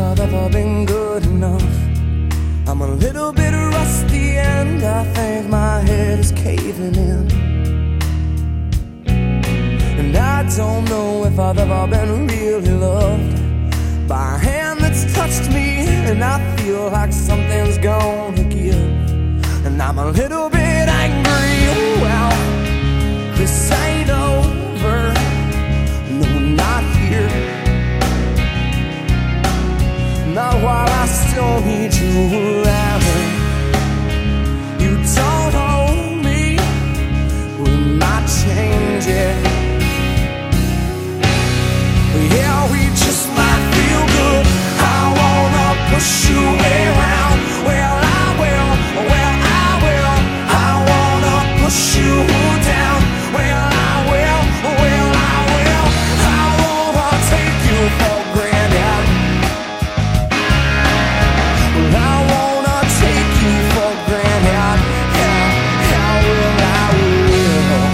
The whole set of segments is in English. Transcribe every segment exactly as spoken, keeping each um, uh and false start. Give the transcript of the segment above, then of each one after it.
I've ever been good enough. I'm a little bit rusty and I think my head is caving in. And I don't know if I've ever been really loved by a hand that's touched me, and I feel like something's gonna give. And I'm a little bit angry, well, this ain't over, no, not here. Not while I still need you around. You don't hold me, we might change it. Yeah, we just might feel good. I wanna push you around. Well, I will, well, I will. I wanna push you down. Well, I will, well, I will. I wanna take you for granted. Well, I wanna take you for granted. Yeah, yeah, well, I will.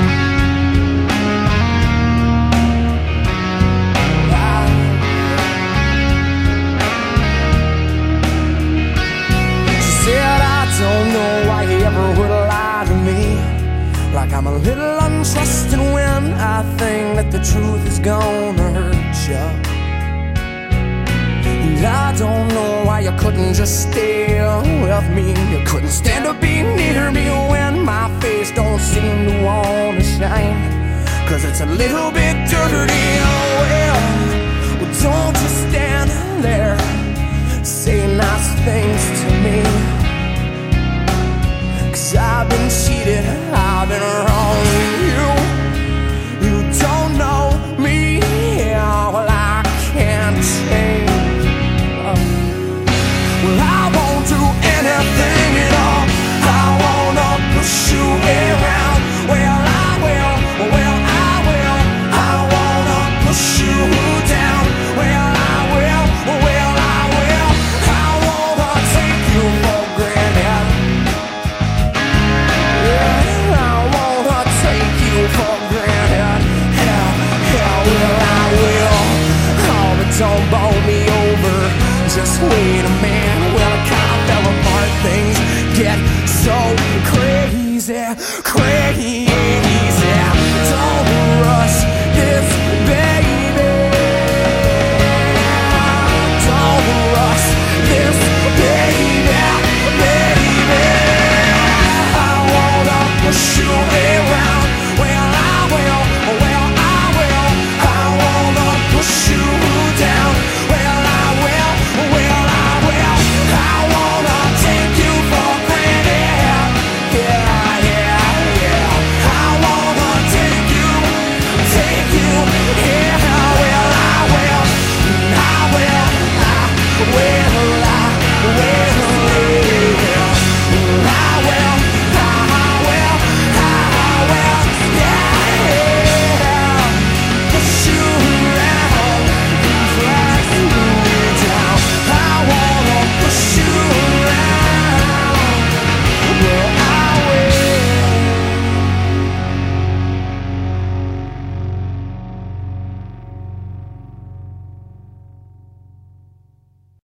Don't know why he ever would lie to me, like I'm a little untrusting when I think that the truth is gonna hurt you. And I don't know why you couldn't just stay with me. You couldn't stand to be near me when my face don't seem to wanna shine, cause it's a little bit dirty. Oh well, well don't just stand there, say nice things to me. I've been cheated, I've been wrong with you. You don't know me, yeah, well I can't change. uh, Well I won't do anything at all. I wanna push you around. Well I will, well I will. I wanna push you down. Well I will, well I will. I wanna take you for granted. For granted, yeah, yeah, well I will. Oh, but don't bowl me over, just wait a minute. Well, it kinda fell apart, things get so crazy, crazy. Don't rush this, baby. Don't rush this, baby, baby. I wanna push you around. Well, I will, well, I will. I wanna push you down. Well, I will, well, I will. I wanna take you for granted. Yeah, yeah, yeah. I wanna take you, take you. Yeah, well, I will, I will, I will.